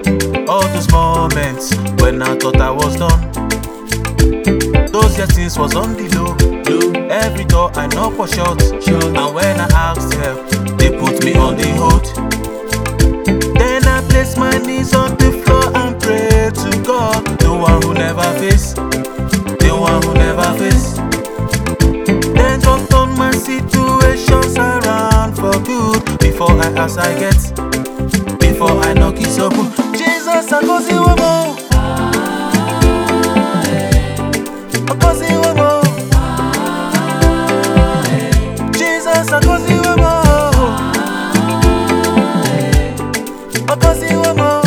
All those moments when I thought I was done, those year things was on the low. Every door I knock was shut, and when I asked help, they put me on the hold. Then I placed my knees on the floor and prayed to God, the one who never fails, the one who never fails. Then God turned my situations around for good. Before I ask I get, before I knock it's open. Jesus, I go see one more. I go see one more. Jesus, I go see one more. I go see one more.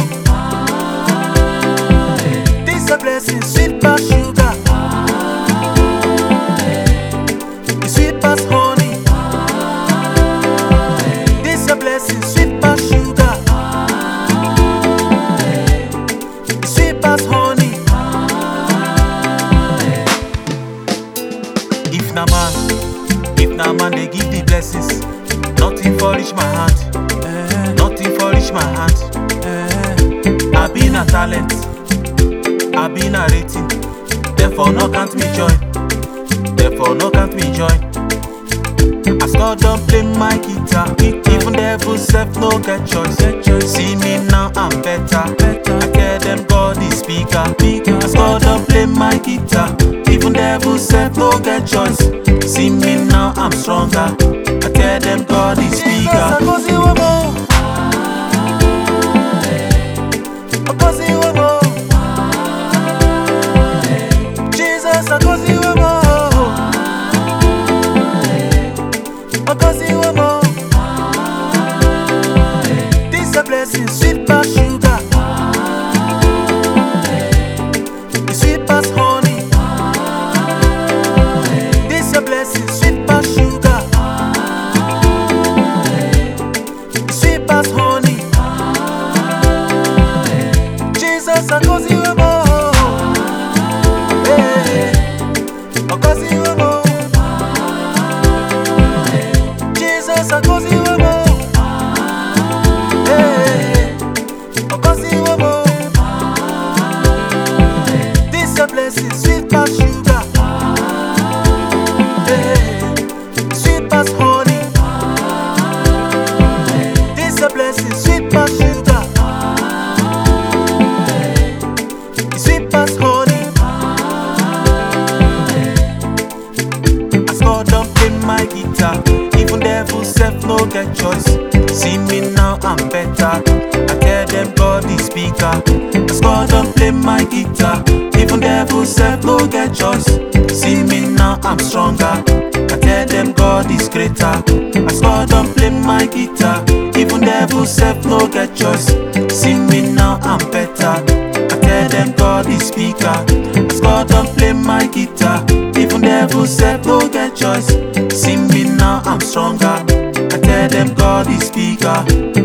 This a blessing, sweet past sugar. It's sweet past honey. This a blessing, sweet past sugar. It's sweet past honey. If na man they give the blessings, nothing for reach my hand, nothing for reach my hand. I been a talent, I been a rating, therefore no can't me join, therefore no can't me join. As God don't play my guitar, even devil self no get choice. See me now I'm better, I tell them God is speaker. As God don't play my guitar, even devil self no get choice. See me now I'm stronger, I tell them God is speaker. I go see one more. I go see one more. Jesus, I go see one more. I go see one more. This a blessing, sweet past sugar. It's sweet past honey. This a blessing, sweet past sugar. It's sweet past honey. Jesus, I go see one more. Hey, I go see one more. Jesus, I go see one more. Hey, I go see one more. This a blessing, sweet past sugar. Hey, sweet past honey. This a blessing, sweet past sugar. Sweet past honey. As God don't play my guitar, even devil self no get choice. See me now I'm better, I tell them God is speaker. As God don't play my guitar, even devil self no get choice. See me now I'm stronger, I tell them God is greater. As God don't play my guitar, even devil self no get choice. See me now I'm better, I tell them God is speaker. As God don't play my guitar, even devil self no get choice. See me now I'm stronger, I tell them God is speaker.